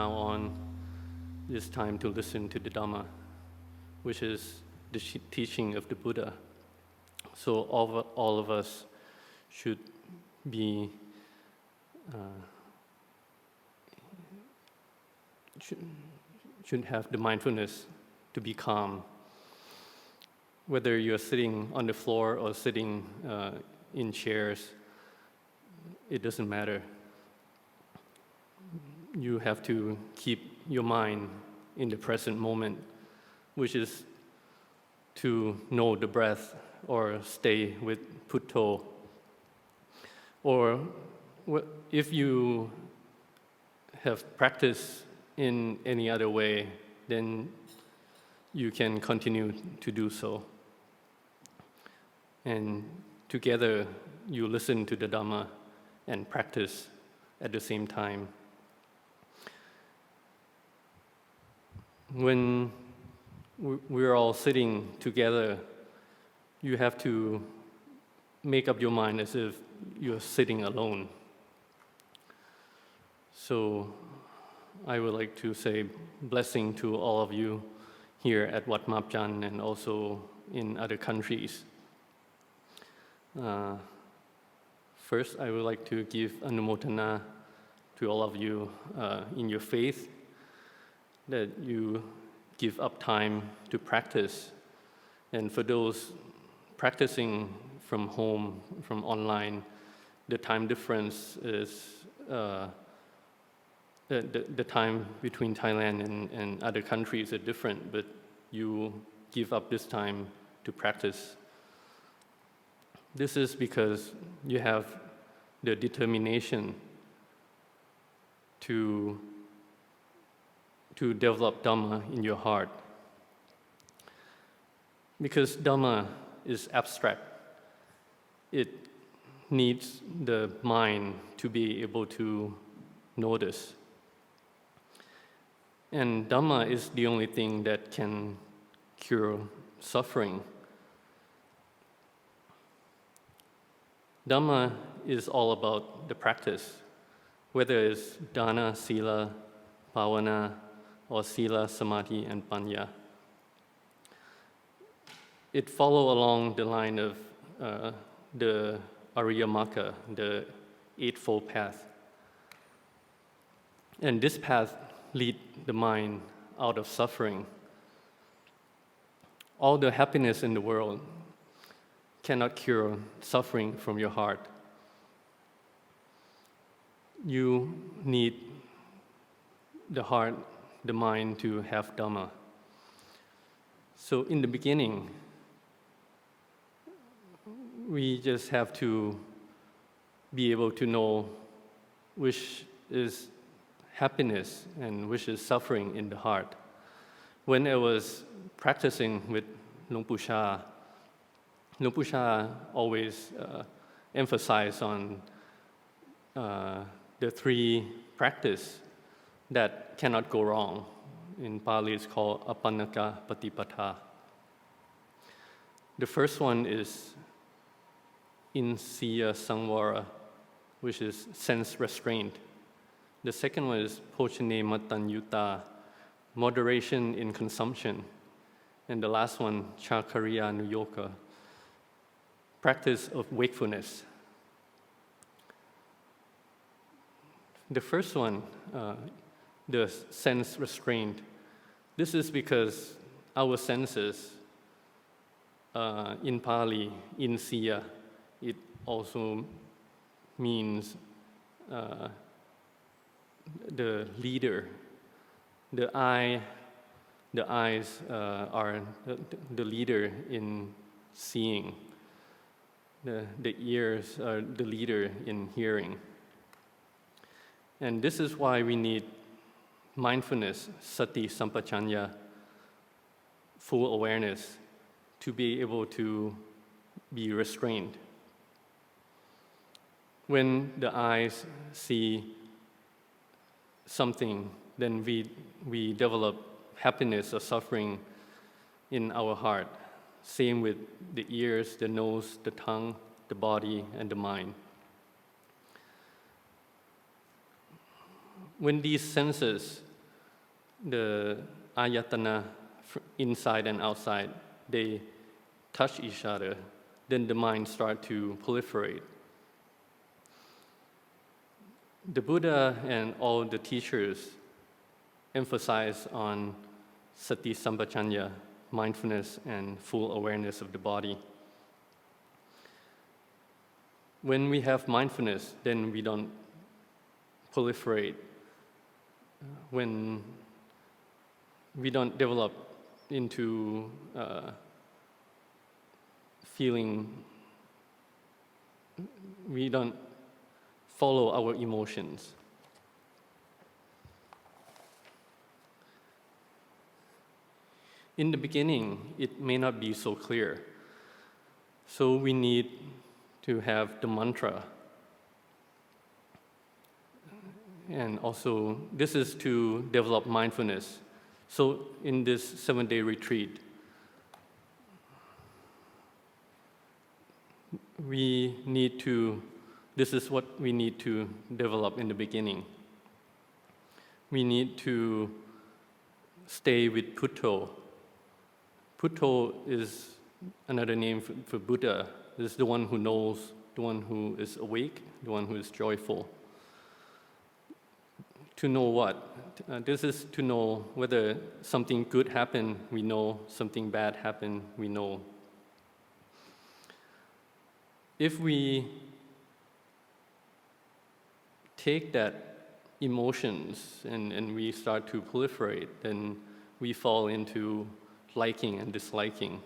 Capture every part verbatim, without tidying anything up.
now on, it's time to listen to the Dhamma, which is the teaching of the Buddha. So all of, all of us should be uh, should, should have the mindfulness to be calm. Whether you're sitting on the floor or sitting uh, in chairs, it doesn't matter. You have to keep your mind in the present moment, which is to know the breath or stay with Putto. Or if you have practiced in any other way, then you can continue to do so. And together, you listen to the Dhamma and practice at the same time. When we're all sitting together, you have to make up your mind as if you're sitting alone. So I would like to say blessing to all of you here at Wat Mapjan and also in other countries. Uh, first, I would like to give Anumodana to all of you uh, in your faith, that you give up time to practice. And for those practicing from home, from online, the time difference is, uh, the, the, the time between Thailand and, and other countries are different, but you give up this time to practice. This is because you have the determination to to develop Dhamma in your heart. Because Dhamma is abstract, it needs the mind to be able to notice. And Dhamma is the only thing that can cure suffering. Dhamma is all about the practice, whether it's dana, sila, bhavana, or sila, samadhi, and panya. It follows along the line of uh, the Ariyamaka, the Eightfold Path. And this path leads the mind out of suffering. All the happiness in the world cannot cure suffering from your heart. You need the heart, the mind to have Dhamma. So in the beginning, we just have to be able to know which is happiness and which is suffering in the heart. When I was practicing with Luang Pu Sha, Luang Pu Sha always uh, emphasized on uh, the three practices that cannot go wrong. In Pali, it's called Apannaka Patipata. The first one is Insiya Sangvara, which is sense restraint. The second one is Pochane Matanyuta, moderation in consumption. And the last one, Chakarya Nuyoka, practice of wakefulness. The first one, uh, the sense restraint. This is because our senses, uh, in Pali, insiya, it also means uh, the leader. The eye, the eyes uh, are the, the leader in seeing. The, the ears are the leader in hearing. And this is why we need mindfulness, sati sampachanya, full awareness, to be able to be restrained. When the eyes see something, then we, we develop happiness or suffering in our heart. Same with the ears, the nose, the tongue, the body, and the mind. When these senses the ayatana inside and outside, they touch each other, then the mind starts to proliferate. The Buddha and all the teachers emphasize on sati sampajanya, mindfulness and full awareness of the body. When we have mindfulness, then we don't proliferate. When we don't develop into uh, feeling, we don't follow our emotions. In the beginning, it may not be so clear. So we need to have the mantra. And also, this is to develop mindfulness. So in this seven-day retreat, we need to, this is what we need to develop in the beginning. We need to stay with Putto. Putto is another name for, for Buddha. This is the one who knows, the one who is awake, the one who is joyful. To know what? Uh, this is to know whether something good happened, we know. Something bad happened, we know. If we take that emotions and, and we start to proliferate, then we fall into liking and disliking.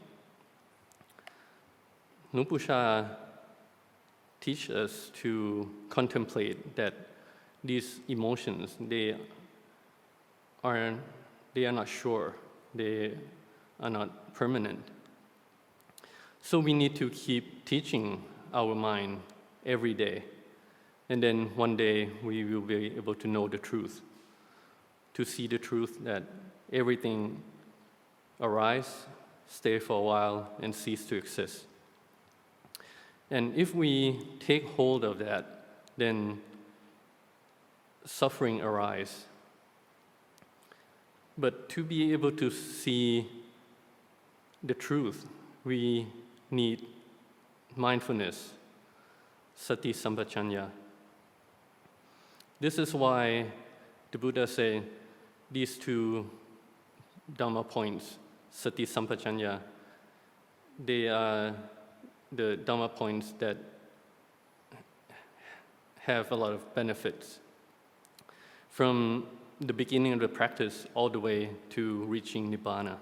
Luang Pu Sha teach us to contemplate that these emotions, they are, they are not sure, they are not permanent. So we need to keep teaching our mind every day. And then one day we will be able to know the truth, to see the truth that everything arises, stay for a while, and cease to exist. And if we take hold of that, then suffering arises. But to be able to see the truth, we need mindfulness, sati sampajanya. This is why the Buddha said these two Dhamma points, sati sampajanya, they are the Dhamma points that have a lot of benefits. From the beginning of the practice all the way to reaching Nibbana.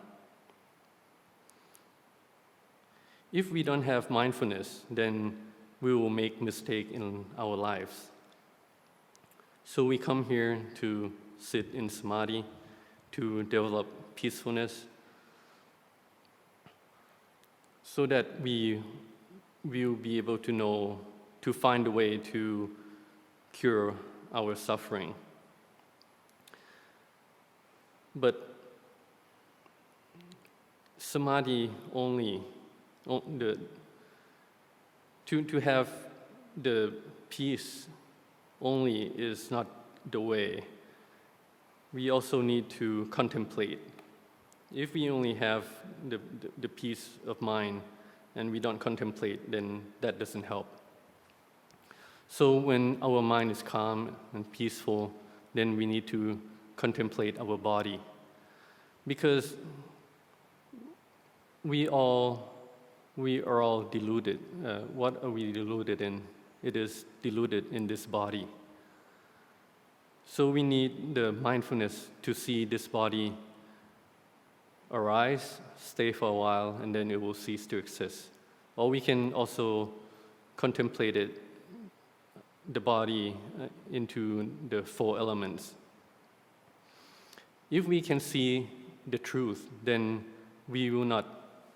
If we don't have mindfulness, then we will make mistakes in our lives. So we come here to sit in samadhi, to develop peacefulness, so that we will be able to know, to find a way to cure our suffering. But samadhi only, the, to, to have the peace only is not the way. We also need to contemplate. If we only have the, the, the peace of mind and we don't contemplate, then that doesn't help. So when our mind is calm and peaceful, then we need to contemplate our body. Because we all, we are all deluded. Uh, what are we deluded in? It is deluded in this body. So we need the mindfulness to see this body arise, stay for a while, and then it will cease to exist. Or we can also contemplate it, the body uh, into the four elements. If we can see the truth, then we will not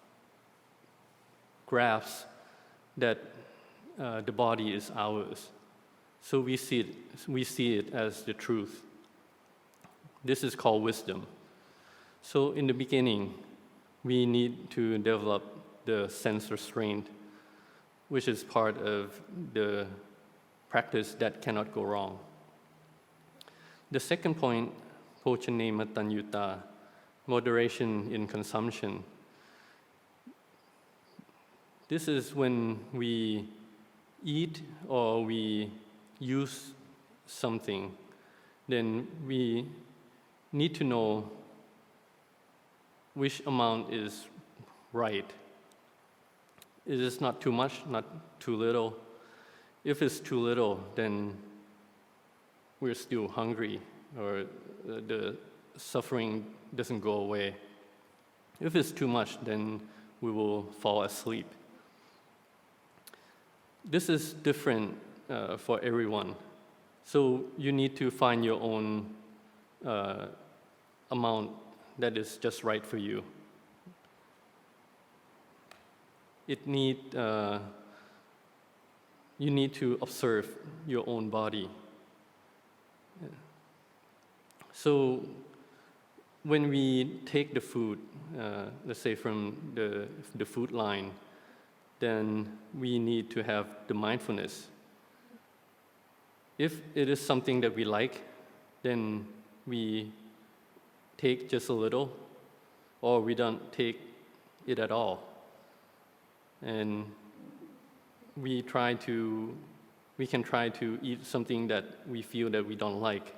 grasp that uh, the body is ours. So we see it, we see it as the truth. This is called wisdom. So in the beginning, we need to develop the sense restraint, which is part of the practice that cannot go wrong. The second point, Pochane Matanyuta, moderation in consumption. This is when we eat or we use something, then we need to know which amount is right. It is not too much, not too little. If it's too little, then we're still hungry, or the suffering doesn't go away. If it's too much, then we will fall asleep. This is different uh, for everyone. So you need to find your own uh, amount that is just right for you. It need, uh, you need to observe your own body. So when we take the food, uh, let's say from the, the food line, then we need to have the mindfulness. If it is something that we like, then we take just a little, or we don't take it at all. And we try to, we can try to eat something that we feel that we don't like.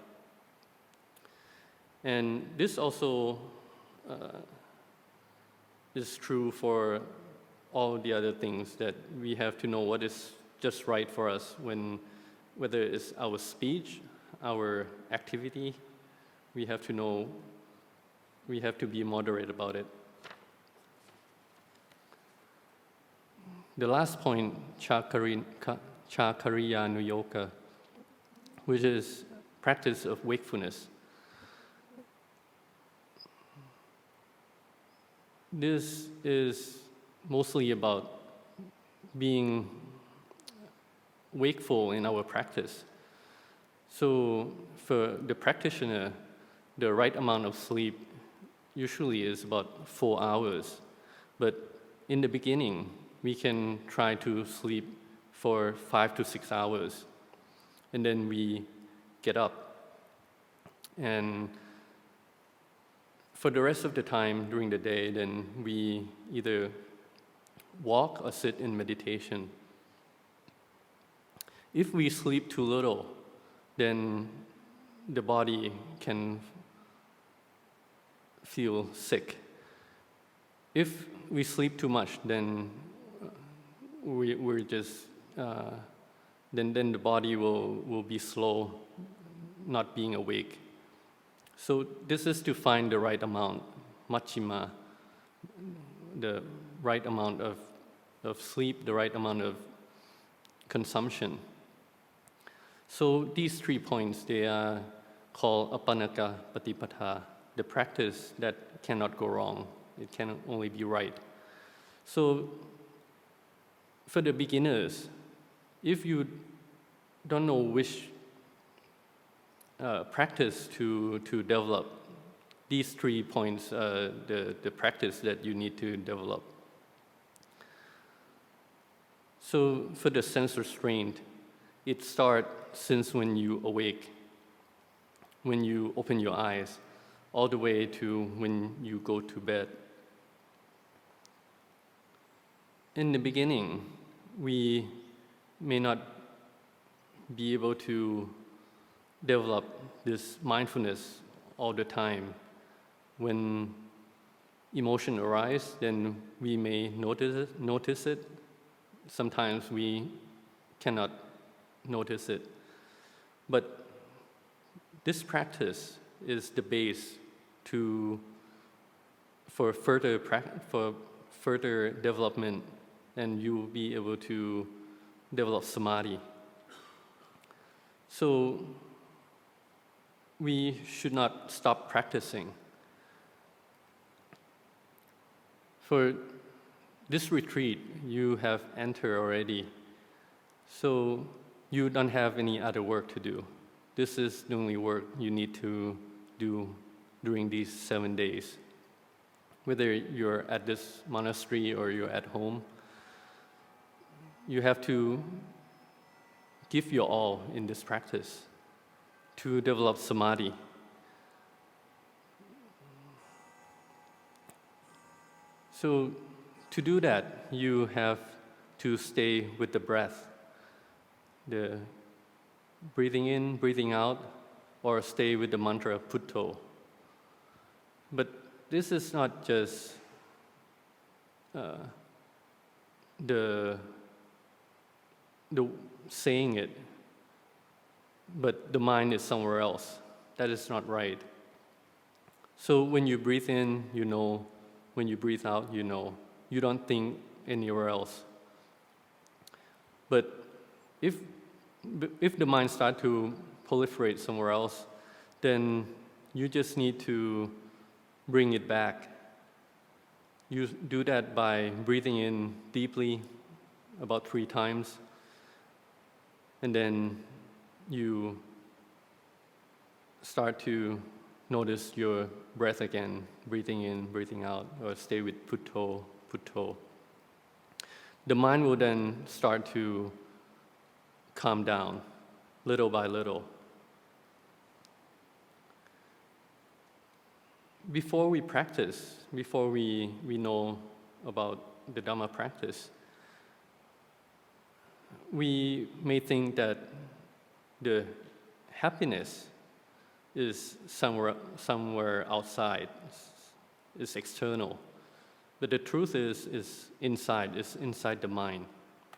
And this also uh, is true for all the other things, that we have to know what is just right for us, when, whether it's our speech, our activity, we have to know, we have to be moderate about it. The last point, Chakari, Chakariyanuyoga, which is practice of wakefulness. This is mostly about being wakeful in our practice. So for the practitioner, the right amount of sleep usually is about four hours. But in the beginning, we can try to sleep for five to six hours. And then we get up. And for the rest of the time during the day, then we either walk or sit in meditation. If we sleep too little, then the body can feel sick. If we sleep too much, then we, we're just, uh, then, then the body will, will be slow, not being awake. So this is to find the right amount, Majjhima, the right amount of, of sleep, the right amount of consumption. So these three points, they are called Apannaka Patipatha, the practice that cannot go wrong. It can only be right. So for the beginners, if you don't know which uh, practice to, to develop, these three points are the, the practice that you need to develop. So for the sense restraint, it starts since when you awake, when you open your eyes, all the way to when you go to bed. In the beginning, we may not be able to develop this mindfulness all the time. When emotion arises, then we may notice it, notice it. Sometimes we cannot notice it. But this practice is the base to for further for further development, and you will be able to develop samadhi. So we should not stop practicing. For this retreat, you have entered already, so you don't have any other work to do. This is the only work you need to do during these seven days. Whether you're at this monastery or you're at home, you have to give your all in this practice to develop samadhi. So to do that, you have to stay with the breath, the breathing in, breathing out, or stay with the mantra Putto. But this is not just uh, the, the saying it, but the mind is somewhere else. That is not right. So when you breathe in, you know. When you breathe out, you know. You don't think anywhere else. But if, if the mind starts to proliferate somewhere else, then you just need to bring it back. You do that by breathing in deeply about three times, and then you start to notice your breath again, breathing in, breathing out, or stay with Putto, Putto. The mind will then start to calm down little by little. Before we practice, before we, we know about the Dhamma practice, we may think that the happiness is somewhere, somewhere outside, is external. But the truth is, is inside, is inside the mind.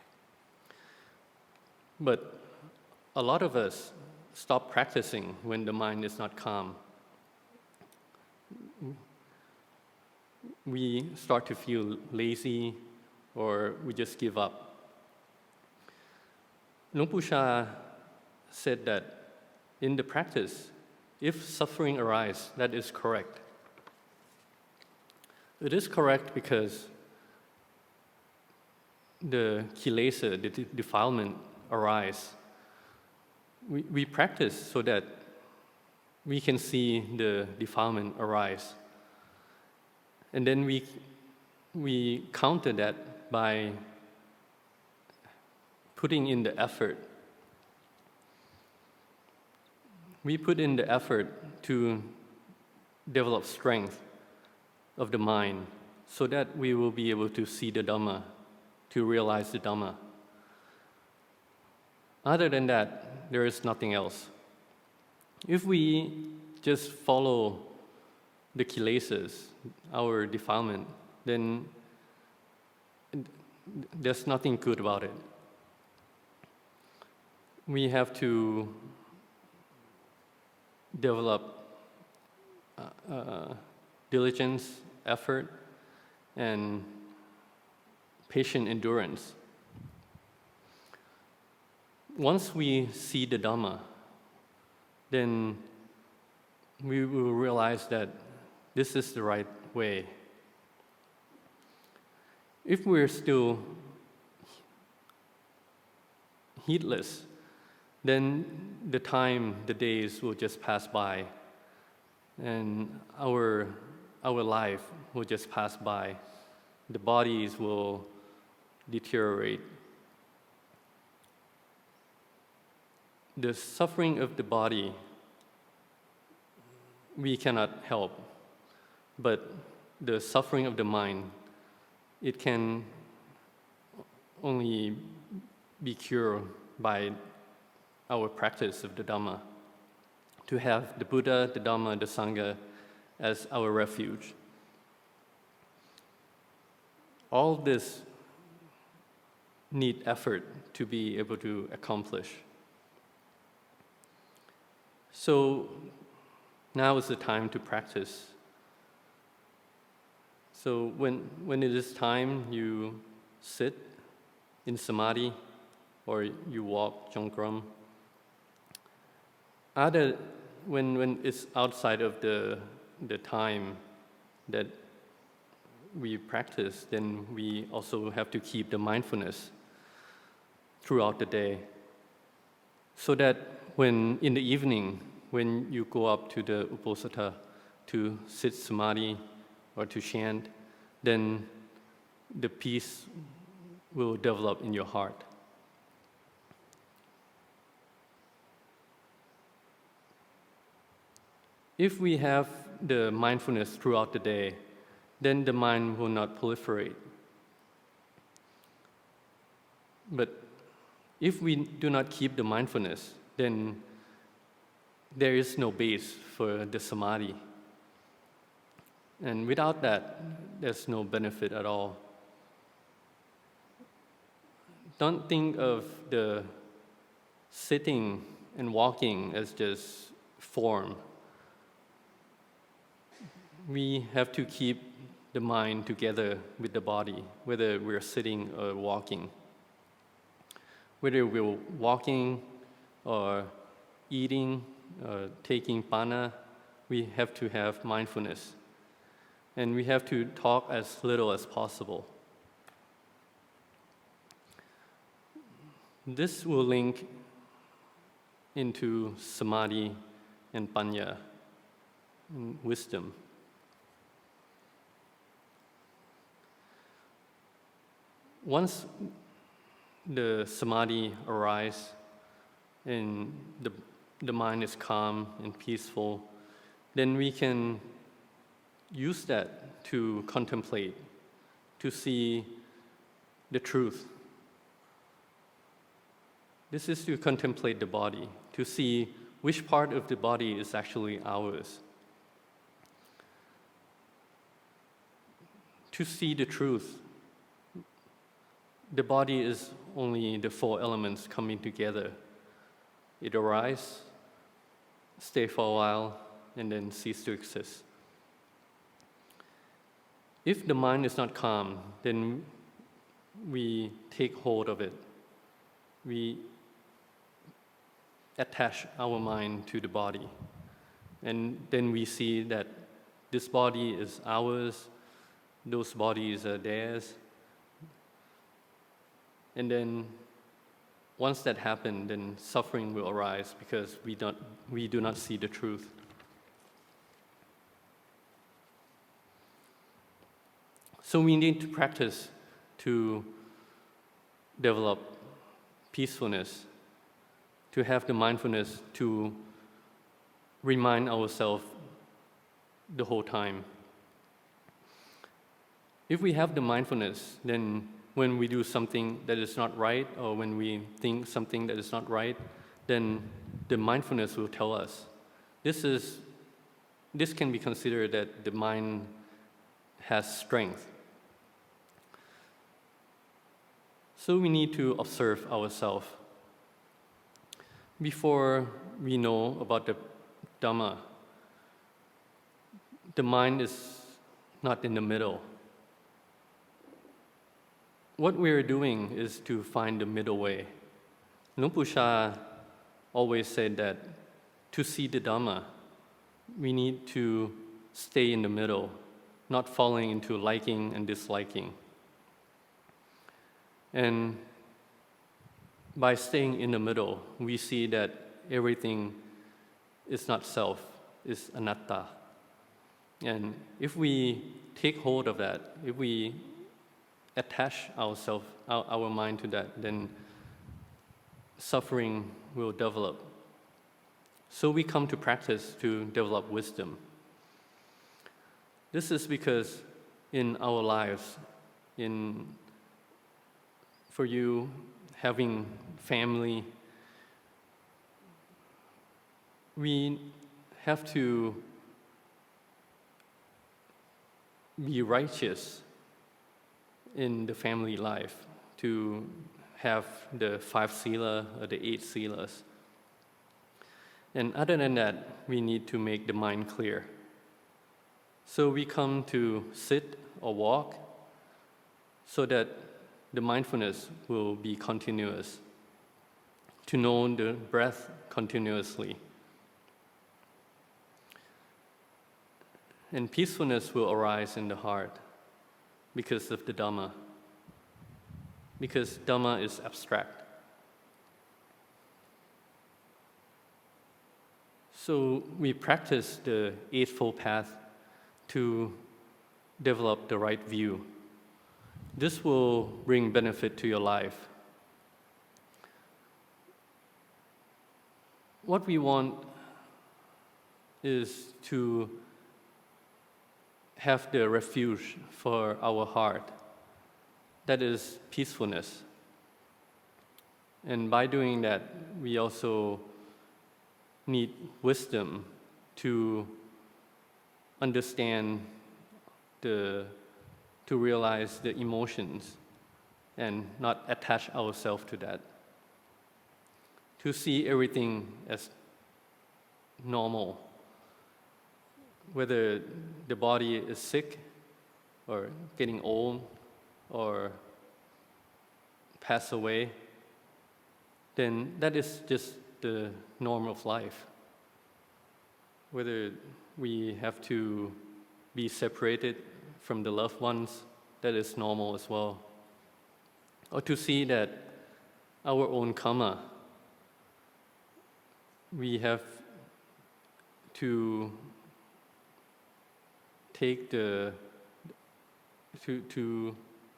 But a lot of us stop practicing when the mind is not calm. We start to feel lazy, or we just give up. Luang Pu Sha said that in the practice, if suffering arises, that is correct. It is correct because the kilesa, the defilement, arise. We, we practice so that we can see the defilement arise. And then we, we counter that by putting in the effort. We put in the effort to develop strength of the mind so that we will be able to see the Dhamma, to realize the Dhamma. Other than that, there is nothing else. If we just follow the kilesas, our defilement, then there's nothing good about it. We have to develop uh, uh, diligence, effort, and patient endurance. Once we see the Dhamma, then we will realize that this is the right way. If we're still heedless, then the time, the days will just pass by, and our, our life will just pass by. The bodies will deteriorate. The suffering of the body, we cannot help, but the suffering of the mind, it can only be cured by our practice of the Dhamma, to have the Buddha, the Dhamma, the Sangha as our refuge. All this need effort to be able to accomplish. So now is the time to practice. So when, when it is time, you sit in samadhi or you walk Jongkram. Other, when, when it's outside of the, the time that we practice, then we also have to keep the mindfulness throughout the day. So that when in the evening, when you go up to the Uposatha to sit samadhi or to chant, then the peace will develop in your heart. If we have the mindfulness throughout the day, then the mind will not proliferate. But if we do not keep the mindfulness, then there is no base for the samadhi. And without that, there's no benefit at all. Don't think of the sitting and walking as just form. We have to keep the mind together with the body, whether we're sitting or walking. Whether we're walking or eating or taking pana, we have to have mindfulness. And we have to talk as little as possible. This will link into samadhi and panya, and wisdom. Once the samadhi arises and the, the mind is calm and peaceful, then we can use that to contemplate, to see the truth. This is to contemplate the body, to see which part of the body is actually ours. To see the truth. The body is only the four elements coming together. It arises, stay for a while, and then cease to exist. If the mind is not calm, then we take hold of it. We attach our mind to the body. And then we see that this body is ours, those bodies are theirs. And then once that happens, then suffering will arise because we don't, we do not see the truth. So we need to practice to develop peacefulness, to have the mindfulness to remind ourselves the whole time. If we have the mindfulness, then when we do something that is not right, or when we think something that is not right, then the mindfulness will tell us. This is, this can be considered that the mind has strength. So we need to observe ourselves. Before we know about the Dhamma, the mind is not in the middle. What we're doing is to find the middle way. Luang Pu Sha always said that to see the Dhamma, we need to stay in the middle, not falling into liking and disliking. And by staying in the middle, we see that everything is not self, is anatta. And if we take hold of that, if we attach ourselves, our, our mind to that, then suffering will develop. So we come to practice to develop wisdom. This is because in our lives, in for you having family, we have to be righteous in the family life, to have the five sila or the eight silas. And other than that, we need to make the mind clear. So we come to sit or walk so that the mindfulness will be continuous, to know the breath continuously. And peacefulness will arise in the heart because of the Dhamma, because Dhamma is abstract. So we practice the Eightfold Path to develop the right view. This will bring benefit to your life. What we want is to have the refuge for our heart. That is peacefulness. And by doing that, we also need wisdom to understand the, to realize the emotions and not attach ourselves to that. To see everything as normal, whether the body is sick or getting old or pass away, then that is just the norm of life. Whether we have to be separated from the loved ones, that is normal as well. Or to see that our own karma, we have to take the, to, to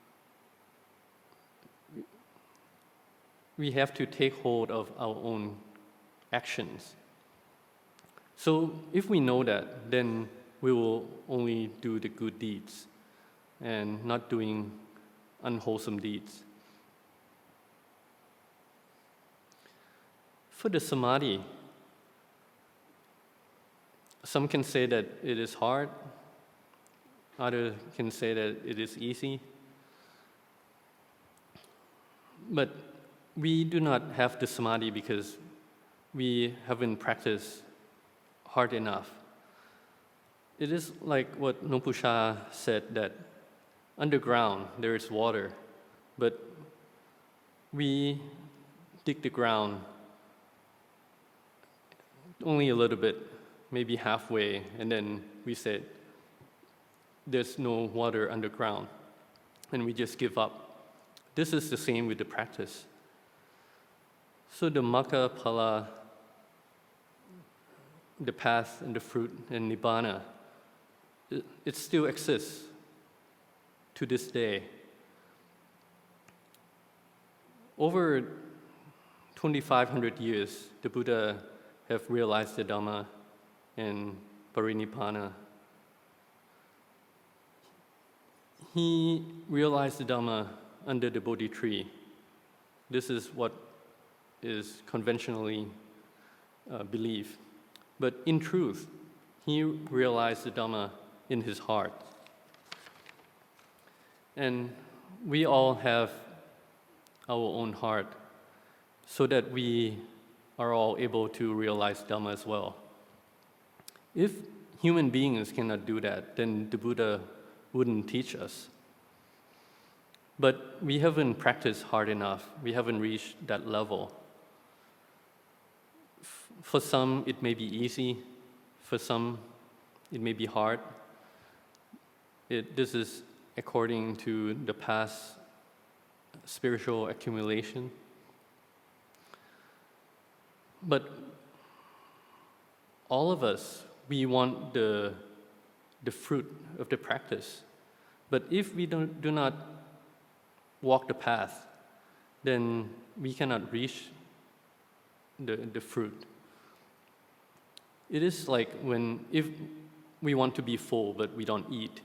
we have to take hold of our own actions. So if we know that, then we will only do the good deeds and not doing unwholesome deeds. For the samadhi, some can say that it is hard, others can say that it is easy. But we do not have the samadhi because we haven't practiced hard enough. It is like what Nopusha said, that underground there is water, but we dig the ground only a little bit, maybe halfway, and then we said, there's no water underground, and we just give up. This is the same with the practice. So the Magga Phala, the path and the fruit and Nibbana, it, it still exists to this day. Over twenty-five hundred years, the Buddha have realized the Dhamma and Parinibbana. He realized the Dhamma under the Bodhi tree. This is what is conventionally uh, believed. But in truth, he realized the Dhamma in his heart. And we all have our own heart, so that we are all able to realize Dhamma as well. If human beings cannot do that, then the Buddha wouldn't teach us. But we haven't practiced hard enough. We haven't reached that level. For some, it may be easy. For some, it may be hard. It, this is according to the past spiritual accumulation. But all of us, we want the, the fruit of the practice. But if we don't, do not walk the path, then we cannot reach the, the fruit. It is like when, if we want to be full but we don't eat,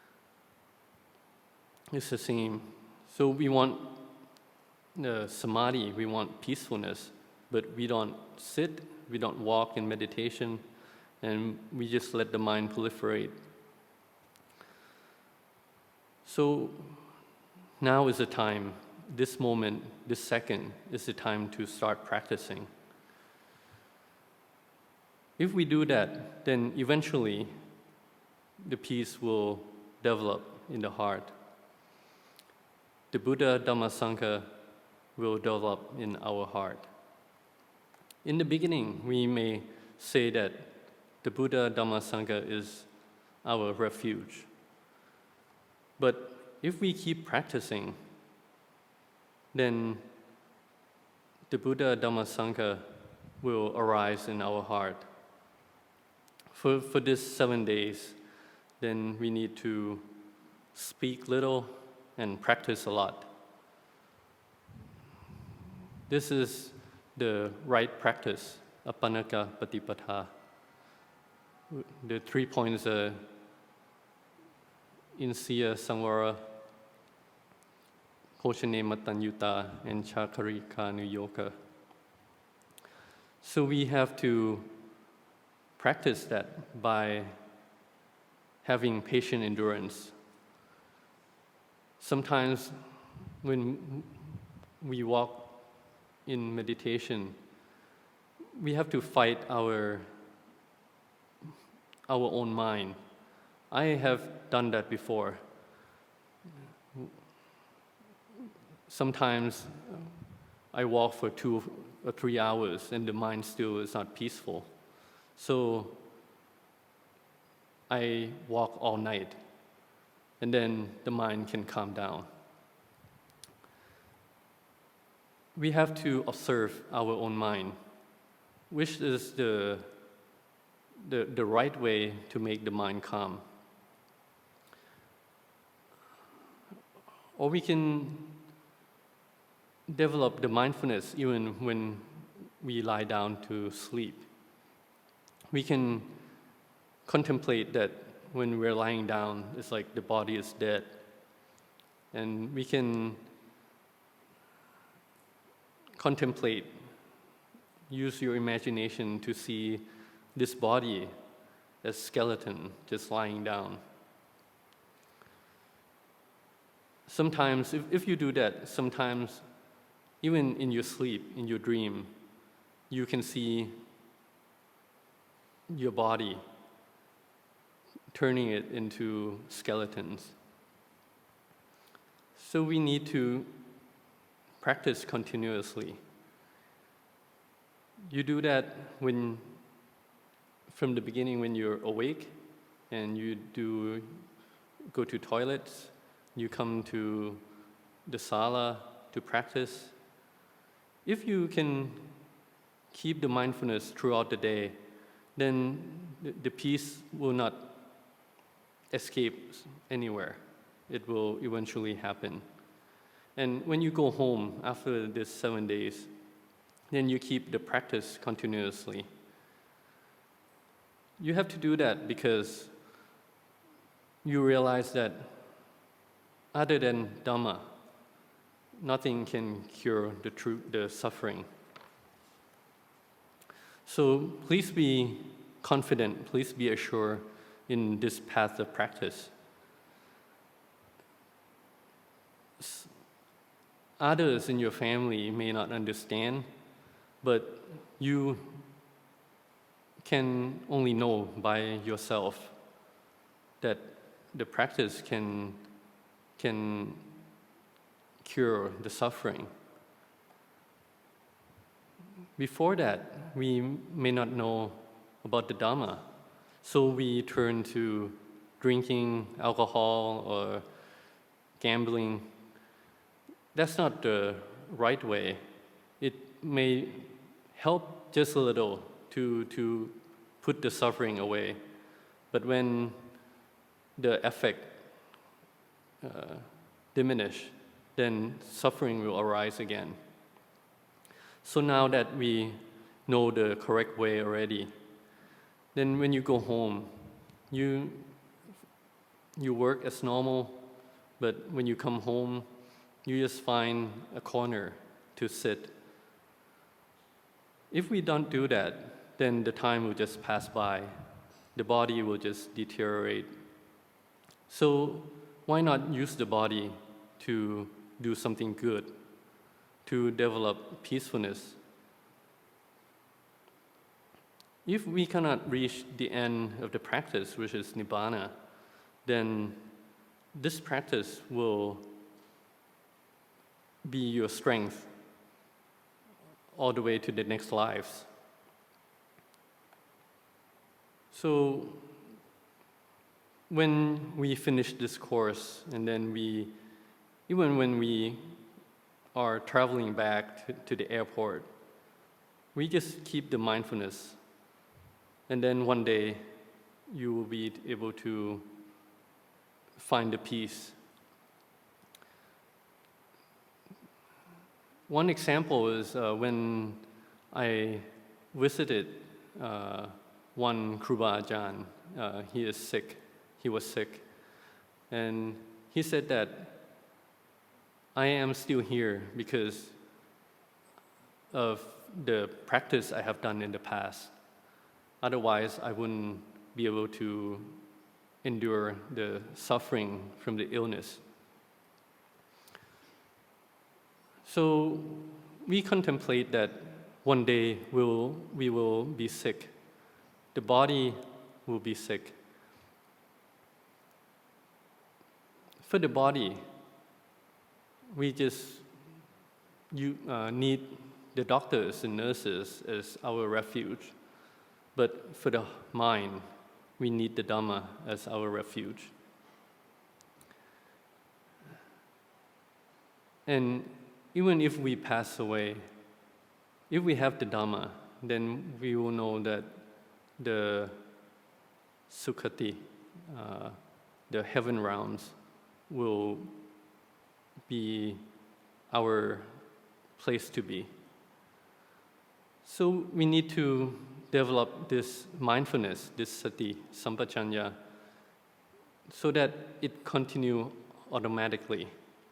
it's the same. So we want the samadhi, we want peacefulness, but we don't sit, we don't walk in meditation, and we just let the mind proliferate. So now is the time, this moment, this second is the time to start practicing. If we do that, then eventually the peace will develop in the heart. The Buddha Dhamma Sangha will develop in our heart. In the beginning, we may say that the Buddha Dhamma Sangha is our refuge. But if we keep practicing, then the Buddha Dhamma Sangha will arise in our heart. For, for this seven days, then we need to speak little and practice a lot. This is the right practice, Apannaka Patipada. The three points are Insia Samvara, Hoshane Matanyuta, and Chakarika Nuyoka. So we have to practice that by having patient endurance. Sometimes when we walk in meditation, we have to fight our, our own mind. I have done that before. Sometimes I walk for two or three hours and the mind still is not peaceful. So I walk all night and then the mind can calm down. We have to observe our own mind, which is the, the, the right way to make the mind calm. Or we can develop the mindfulness even when we lie down to sleep. We can contemplate that when we're lying down, it's like the body is dead. And we can contemplate, use your imagination to see this body as skeleton just lying down. Sometimes, if, if you do that, sometimes even in your sleep, in your dream, you can see your body turning it into skeletons. So we need to practice continuously. You do that when, from the beginning when you're awake and you do go to toilets, you come to the sala to practice. If you can keep the mindfulness throughout the day, then the, the peace will not escape anywhere. It will eventually happen. And when you go home after this seven days, then you keep the practice continuously. You have to do that because you realize that other than Dhamma, nothing can cure the true, the suffering. So please be confident, please be assured in this path of practice. Others in your family may not understand, but you can only know by yourself that the practice can, can cure the suffering. Before that, we may not know about the Dhamma, so we turn to drinking alcohol or gambling. That's not the right way. It may help just a little to, to put the suffering away, but when the effect uh, diminish, then suffering will arise again. So now that we know the correct way already, then when you go home, you, you work as normal, but when you come home, you just find a corner to sit. If we don't do that, then the time will just pass by. The body will just deteriorate. So why not use the body to do something good, to develop peacefulness? If we cannot reach the end of the practice, which is Nibbana, then this practice will be your strength all the way to the next lives. So when we finish this course, and then we, even when we are traveling back to, to the airport, we just keep the mindfulness. And then one day, you will be able to find the peace. One example is uh, when I visited uh, one Kruba Ajahn. Uh, he is sick. He was sick. And he said that I am still here because of the practice I have done in the past. Otherwise, I wouldn't be able to endure the suffering from the illness. So we contemplate that one day we'll, we will be sick. The body will be sick. For the body, we just you, uh, need the doctors and nurses as our refuge. But for the mind, we need the Dhamma as our refuge. And even if we pass away, if we have the Dhamma, then we will know that the Sukhati, uh, the heaven realms, will be our place to be. So we need to develop this mindfulness, this sati, sampajanya, so that it continue automatically.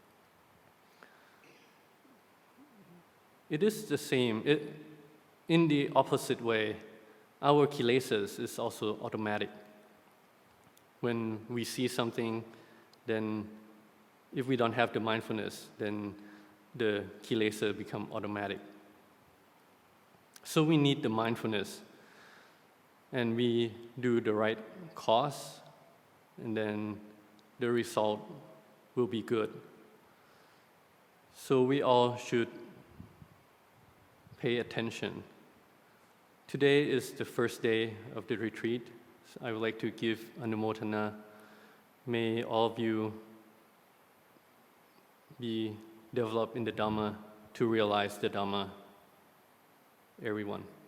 It is the same. It, in the opposite way, our kilesas is also automatic. When we see something, then if we don't have the mindfulness, then the kilesa become automatic. So we need the mindfulness, and we do the right cause, and then the result will be good. So we all should pay attention. Today is the first day of the retreat. So I would like to give Anumodana. May all of you be developed in the Dhamma to realize the Dhamma, everyone.